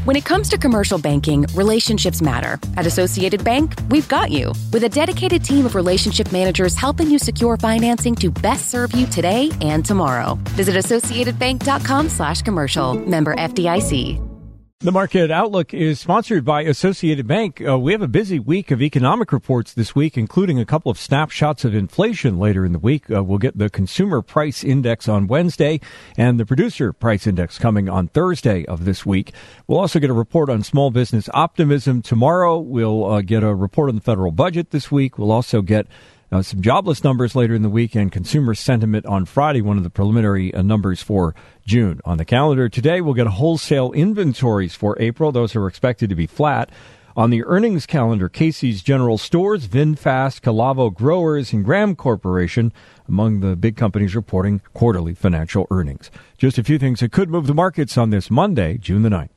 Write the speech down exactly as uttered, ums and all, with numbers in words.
When it comes to commercial banking, relationships matter. At Associated Bank, we've got you. With a dedicated team of relationship managers helping you secure financing to best serve you today and tomorrow. Visit associatedbank.com slash commercial. Member F D I C. The Market Outlook is sponsored by Associated Bank. Uh, we have a busy week of economic reports this week, including a couple of snapshots of inflation later in the week. Uh, we'll get the Consumer Price Index on Wednesday and the Producer Price Index coming on Thursday of this week. We'll also get a report on small business optimism tomorrow. We'll uh, get a report on the federal budget this week. We'll also get Uh, some jobless numbers later in the week and consumer sentiment on Friday, one of the preliminary uh, numbers for June. On the calendar today, we'll get wholesale inventories for April. Those are expected to be flat. On the earnings calendar, Casey's General Stores, VinFast, Calavo Growers, and Graham Corporation among the big companies reporting quarterly financial earnings. Just a few things that could move the markets on this Monday, June the ninth.